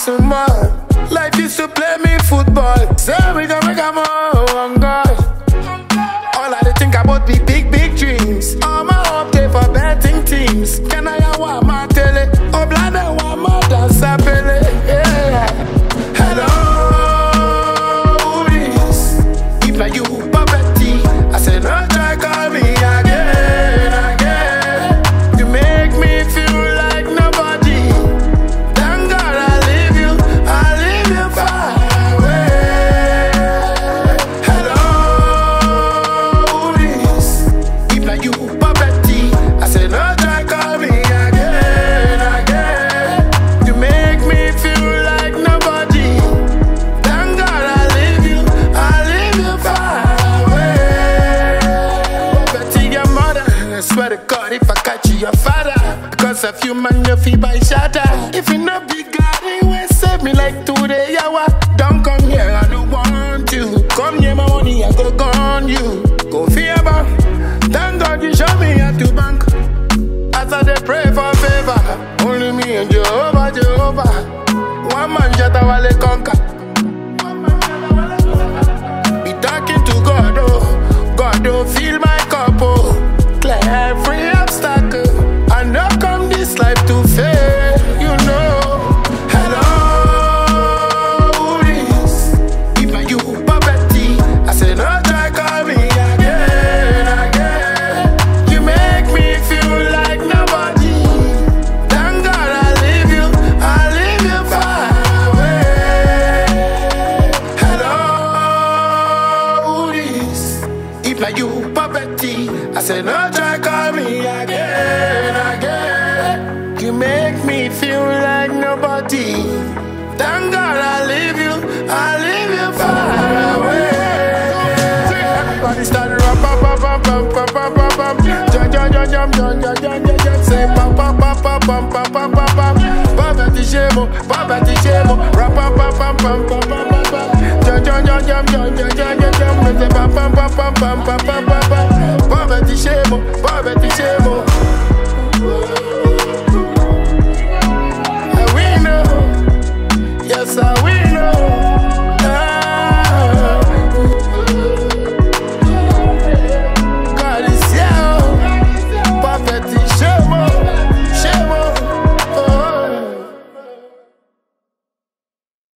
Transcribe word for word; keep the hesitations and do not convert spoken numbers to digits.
some more. Life used to play me football. Say we gon' make a more on God. All I dey think about be big, big dreams. All my hope dey for betting teams. Can I have one more tele? Oh, blind and one more dance a pele. Yeah. Hello, this. If not you, poverty. I say no try call me again, again. You make me feel like nobody. Thank God I leave you, I leave you far away. Hello, this. If not you, poverty. I say no try call me again, again. You make me feel like nobody. Thank God I leave you, I leave you far away. Poverty your mother, I swear to God if I catch you your father. Because of you man your feet by shatter. If you no be God, he will save me like today. Yawa, don't come here, I don't want you. Come here my money, I go gone you. Go fear about. Thank God you show me how to bank. As I dey pray for favor, only me and Jehovah, Jehovah. One man jata wale conquer. Be talking to God, oh, God, oh, fill my cup, oh, clear every obstacle. I know come this life to fail, you know. Hello, this. If not you, poverty, I say no try call me again, again. You make me feel like nobody. Thank God I leave you, I leave you far away. Hello, this. If not you, poverty, I say no try call me again, again. You make me feel like nobody. Thank God I leave you, I leave you far away. Everybody start rap, pam, pam, pam, pam, pam, pam, pam, pam. Jump, jump, jump, jump, jump, jump, jump, jump, jump. Say pam, pam, pam, pam, pam, pam, pam, pam, pam. Poverty shame, poverty shame. Rap, pam, pam, pam, pam, pam, pam, pam, pam. Jump, jump, jump, jump, jump, jump, jump, jump. Say pam, pam, pam, pam, pam, pam, pam, pam.